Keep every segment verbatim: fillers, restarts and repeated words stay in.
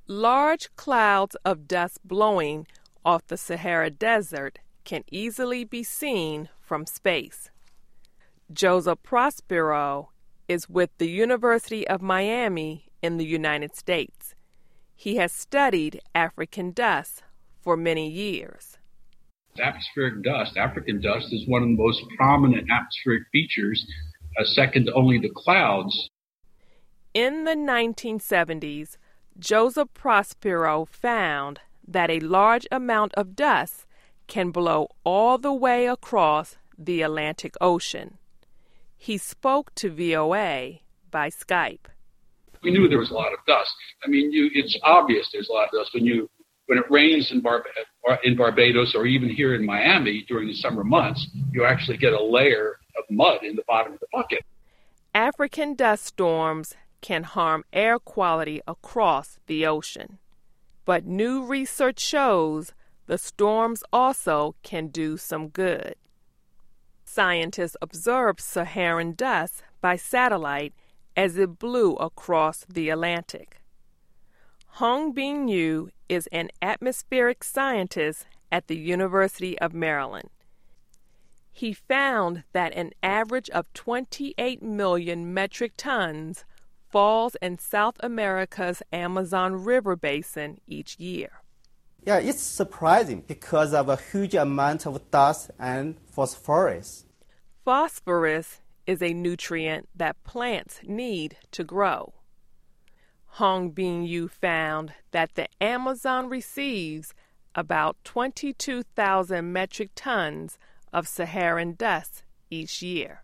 Large clouds of dust blowing off the Sahara Desert can easily be seen from space. Joseph Prospero is with the University of Miami in the United States. He has studied African dust for many years. Atmospheric dust, African dust, is one of the most prominent atmospheric features, uh, second only to clouds. In the nineteen seventies, Joseph Prospero found that a large amount of dust can blow all the way across the Atlantic Ocean. He spoke to V O A by Skype. We knew there was a lot of dust. I mean, you, it's obvious there's a lot of dust. When you when it rains in, Bar- in Barbados or even here in Miami during the summer months, you actually get a layer of mud in the bottom of the bucket. African dust storms can harm air quality across the ocean. But new research shows the storms also can do some good. Scientists observed Saharan dust by satellite as it blew across the Atlantic. Hong Bin-yu is an atmospheric scientist at the University of Maryland. He found that an average of twenty-eight million metric tons falls in South America's Amazon River basin each year. Yeah, it's surprising because of a huge amount of dust and phosphorus. Phosphorus is a nutrient that plants need to grow. Hong Bin-yu found that the Amazon receives about twenty-two thousand metric tons of Saharan dust each year.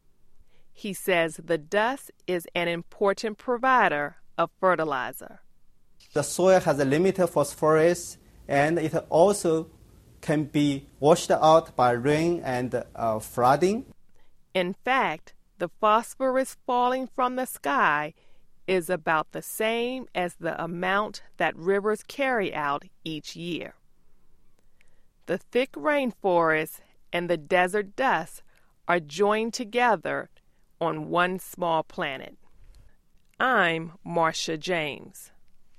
He says the dust is an important provider of fertilizer. The soil has a limited phosphorus, and it also can be washed out by rain and uh, flooding. In fact, the phosphorus falling from the sky is about the same as the amount that rivers carry out each year. The thick rainforest and the desert dust are joined together on one small planet. I'm Marcia James.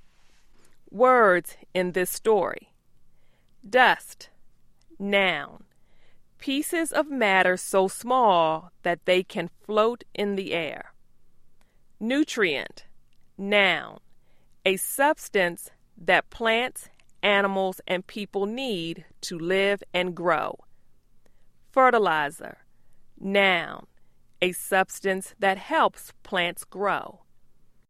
Words in this story. Dust, noun. Pieces of matter so small that they can float in the air. Nutrient, noun. A substance that plants, animals, and people need to live and grow. Fertilizer, noun. A substance that helps plants grow.